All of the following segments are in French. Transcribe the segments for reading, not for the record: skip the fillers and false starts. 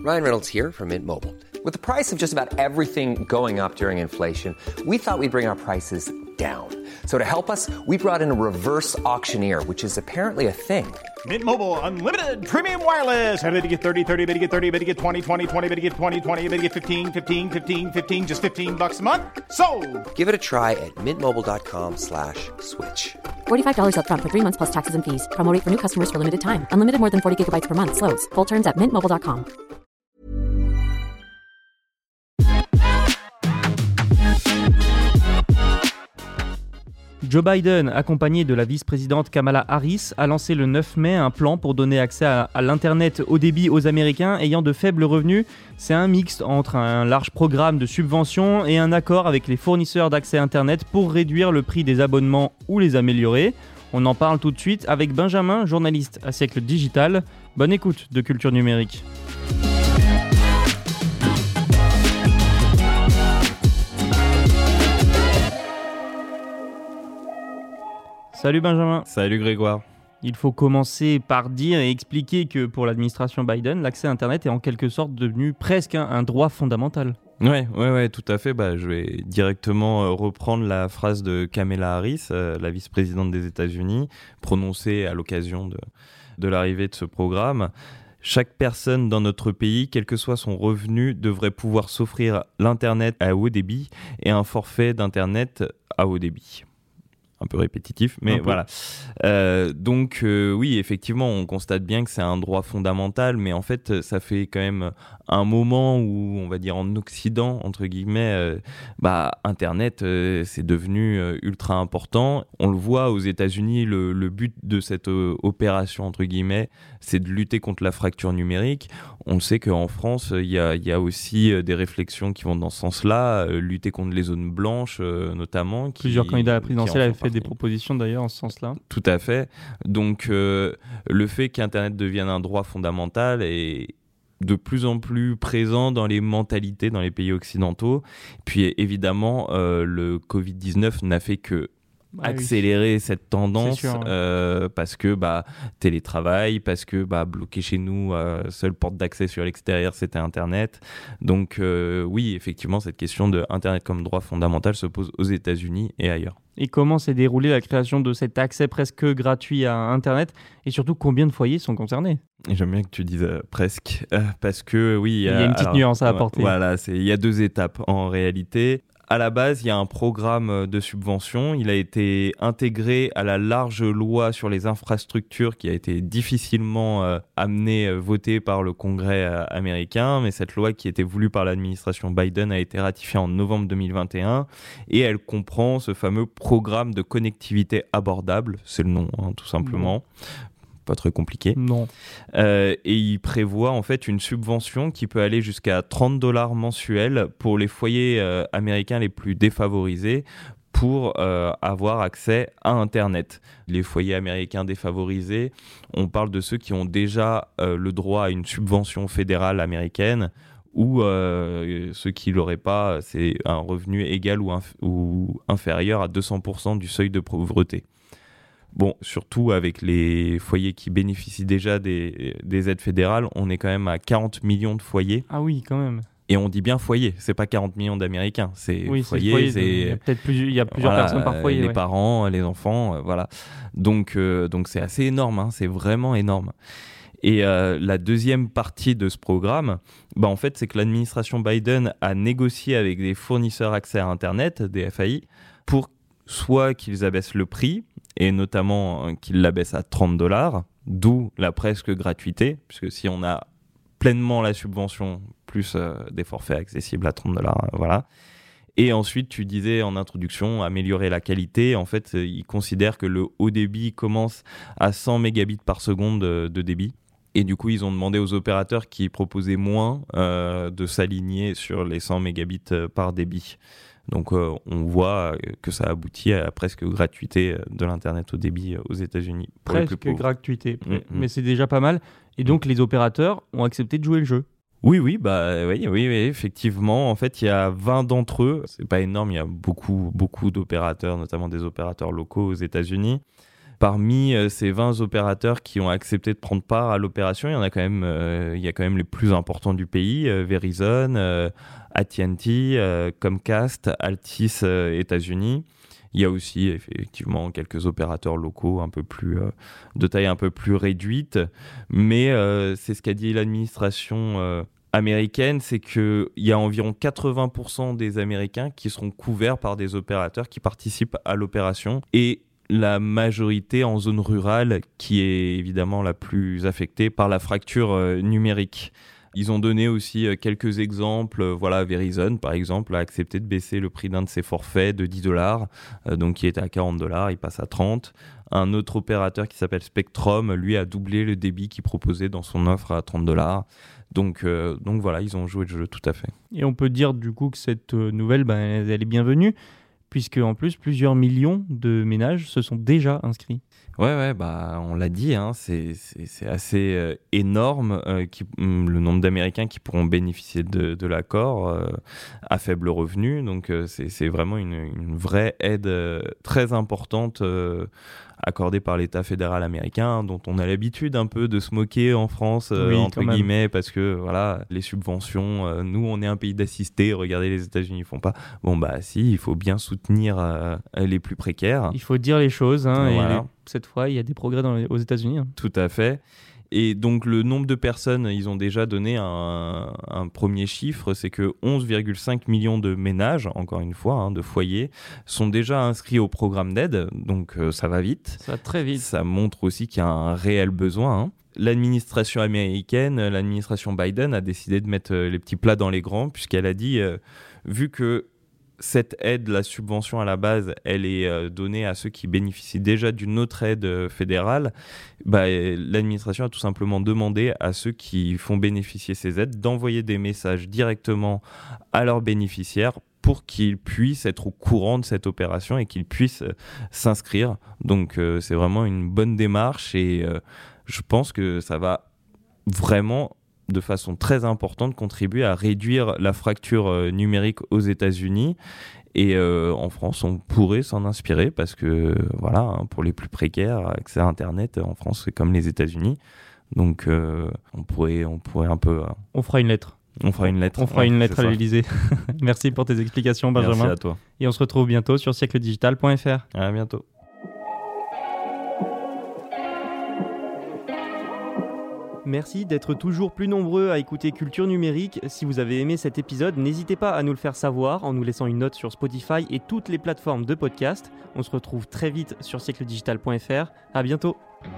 Ryan Reynolds here from Mint Mobile. With the price of just about everything going up during inflation, we thought we'd bring our prices down. So to help us, we brought in a reverse auctioneer, which is apparently a thing. Mint Mobile Unlimited Premium Wireless. How to get 30, 30, bit to get 30, bit to get 20, 20, 20, bit to get 20, 20, bit to get 15, 15, 15, 15, just $15 a month? Sold! Give it a try at mintmobile.com/switch. $45 up front for 3 months plus taxes and fees. Promo rate for new customers for limited time. Unlimited more than 40 gigabytes per month. Slows full terms at mintmobile.com. Joe Biden, accompagné de la vice-présidente Kamala Harris, a lancé le 9 mai un plan pour donner accès à l'Internet haut débit aux Américains ayant de faibles revenus. C'est un mixte entre un large programme de subventions et un accord avec les fournisseurs d'accès Internet pour réduire le prix des abonnements ou les améliorer. On en parle tout de suite avec Benjamin, journaliste à Siècle Digital. Bonne écoute de Culture Numérique. Salut Benjamin. Salut Grégoire. Il faut commencer par dire et expliquer que pour l'administration Biden, l'accès à Internet est en quelque sorte devenu presque un droit fondamental. Ouais, tout à fait. Je vais directement reprendre la phrase de Kamala Harris, la vice-présidente des États-Unis, prononcée à l'occasion de l'arrivée de ce programme. Chaque personne dans notre pays, quel que soit son revenu, devrait pouvoir s'offrir l'Internet à haut débit et un forfait d'Internet à haut débit. Un peu répétitif, mais voilà. Donc oui, effectivement, on constate bien que c'est un droit fondamental, mais en fait, ça fait quand même un moment où, on va dire en Occident, entre guillemets, Internet, c'est devenu ultra important. On le voit aux États-Unis, le but de cette opération, entre guillemets, c'est de lutter contre la fracture numérique. On sait qu'en France, il y a aussi des réflexions qui vont dans ce sens-là, lutter contre les zones blanches, notamment. Plusieurs candidats à la présidentielle avaient fait des propositions d'ailleurs en ce sens-là. Tout à fait. Donc le fait qu'Internet devienne un droit fondamental est de plus en plus présent dans les mentalités dans les pays occidentaux. Puis évidemment, le Covid-19 n'a fait que accélérer cette tendance, sûr, parce que télétravail, parce que bloqué chez nous, seule porte d'accès sur l'extérieur c'était Internet. Donc oui, effectivement, cette question de Internet comme droit fondamental se pose aux États-Unis et ailleurs. Et comment s'est déroulée la création de cet accès presque gratuit à Internet et surtout combien de foyers sont concernés ? J'aime bien que tu dises presque, parce que oui, il y a une petite nuance à apporter. Voilà, il y a 2 étapes en réalité. À la base, il y a un programme de subvention. Il a été intégré à la large loi sur les infrastructures qui a été difficilement votée par le Congrès américain. Mais cette loi qui était voulue par l'administration Biden a été ratifiée en novembre 2021 et elle comprend ce fameux programme de connectivité abordable. C'est le nom, tout simplement. Pas très compliqué. Non. Et il prévoit en fait une subvention qui peut aller jusqu'à $30 mensuels pour les foyers américains les plus défavorisés pour avoir accès à Internet. Les foyers américains défavorisés, on parle de ceux qui ont déjà le droit à une subvention fédérale américaine ou ceux qui ne l'auraient pas, c'est un revenu égal ou inférieur à 200% du seuil de pauvreté. Bon, surtout avec les foyers qui bénéficient déjà des aides fédérales, on est quand même à 40 millions de foyers. Ah oui, quand même. Et on dit bien foyer, c'est pas 40 millions d'Américains, c'est foyer. Il y a plusieurs personnes par foyer. Les parents, les enfants, voilà. Donc c'est assez énorme, c'est vraiment énorme. Et la deuxième partie de ce programme, en fait, c'est que l'administration Biden a négocié avec des fournisseurs accès à Internet, des FAI, pour soit qu'ils abaissent le prix, et notamment qu'ils l'abaissent à $30, d'où la presque gratuité, puisque si on a pleinement la subvention, plus des forfaits accessibles à $30, voilà. Et ensuite, tu disais en introduction, améliorer la qualité. En fait, ils considèrent que le haut débit commence à 100 mégabits par seconde de débit. Et du coup, ils ont demandé aux opérateurs qui proposaient moins de s'aligner sur les 100 mégabits par débit. Donc on voit que ça aboutit à la presque gratuité de l'Internet au débit aux États-Unis. Presque gratuité, mais c'est déjà pas mal. Et donc les opérateurs ont accepté de jouer le jeu. Oui, effectivement. En fait, il y a 20 d'entre eux. C'est pas énorme, il y a beaucoup d'opérateurs, notamment des opérateurs locaux aux États-Unis. parmi ces 20 opérateurs qui ont accepté de prendre part à l'opération, il y a quand même les plus importants du pays, Verizon, AT&T, Comcast, Altice, États-Unis. Il y a aussi effectivement quelques opérateurs locaux de taille un peu plus réduite, mais c'est ce qu'a dit l'administration américaine, c'est qu'il y a environ 80% des Américains qui seront couverts par des opérateurs qui participent à l'opération, et la majorité en zone rurale qui est évidemment la plus affectée par la fracture numérique. Ils ont donné aussi quelques exemples. Verizon, par exemple, a accepté de baisser le prix d'un de ses forfaits de $10, donc qui était à $40, il passe à 30. Un autre opérateur qui s'appelle Spectrum, lui, a doublé le débit qu'il proposait dans son offre à $30. Donc voilà, ils ont joué le jeu, tout à fait. Et on peut dire du coup que cette nouvelle, elle est bienvenue, puisque en plus, plusieurs millions de ménages se sont déjà inscrits. Ouais, on l'a dit, hein, c'est assez énorme le nombre d'Américains qui pourront bénéficier de l'accord à faible revenu. Donc c'est vraiment une vraie aide très importante accordée par l'État fédéral américain, dont on a l'habitude un peu de se moquer en France, entre guillemets, parce que voilà, les subventions, nous on est un pays d'assistés, regardez, les États-Unis ne font pas. Bon si, il faut bien soutenir les plus précaires. Il faut dire les choses, hein, voilà. Et cette fois, il y a des progrès aux États-Unis. Hein. Tout à fait. Et donc le nombre de personnes, ils ont déjà donné un premier chiffre, c'est que 11,5 millions de ménages, encore une fois, de foyers, sont déjà inscrits au programme d'aide, donc ça va vite. Ça va très vite. Ça montre aussi qu'il y a un réel besoin. L'administration américaine, l'administration Biden a décidé de mettre les petits plats dans les grands, puisqu'elle a dit, vu que cette aide, la subvention à la base, elle est donnée à ceux qui bénéficient déjà d'une autre aide fédérale, l'administration a tout simplement demandé à ceux qui font bénéficier ces aides d'envoyer des messages directement à leurs bénéficiaires pour qu'ils puissent être au courant de cette opération et qu'ils puissent s'inscrire. Donc c'est vraiment une bonne démarche, et je pense que ça va vraiment, de façon très importante, contribuer à réduire la fracture numérique aux États-Unis. Et en France, on pourrait s'en inspirer parce que, pour les plus précaires, accès à Internet, en France, c'est comme les États-Unis. Donc, on pourrait un peu... On fera une lettre. On fera une lettre à l'Élysée. Merci pour tes explications, Benjamin. Merci à toi. Et on se retrouve bientôt sur siècledigital.fr. À bientôt. Merci d'être toujours plus nombreux à écouter Culture Numérique. Si vous avez aimé cet épisode, n'hésitez pas à nous le faire savoir en nous laissant une note sur Spotify et toutes les plateformes de podcast. On se retrouve très vite sur siècledigital.fr. À bientôt.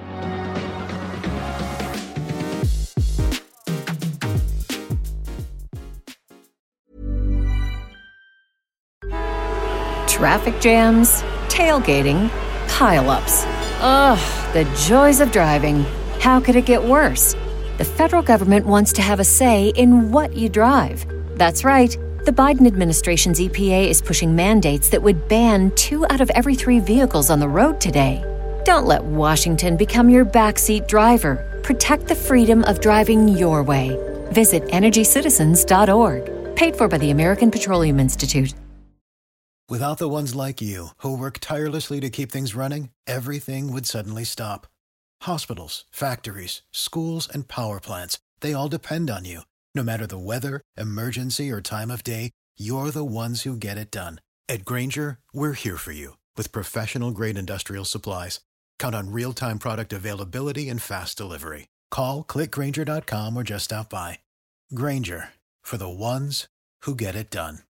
Traffic jams, tailgating, pile-ups. Ugh, the joys of driving. How could it get worse? The federal government wants to have a say in what you drive. That's right. The Biden administration's EPA is pushing mandates that would ban 2 out of every 3 vehicles on the road today. Don't let Washington become your backseat driver. Protect the freedom of driving your way. Visit EnergyCitizens.org. Paid for by the American Petroleum Institute. Without the ones like you, who work tirelessly to keep things running, everything would suddenly stop. Hospitals, factories, schools, and power plants, they all depend on you. No matter the weather, emergency, or time of day, you're the ones who get it done. At Grainger, we're here for you with professional-grade industrial supplies. Count on real-time product availability and fast delivery. Call, click Grainger.com, or just stop by. Grainger, for the ones who get it done.